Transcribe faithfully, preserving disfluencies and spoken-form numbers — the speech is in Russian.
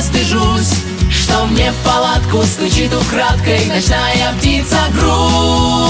стыжусь, что мне в палатку стучит украдкой ночная птица грусть.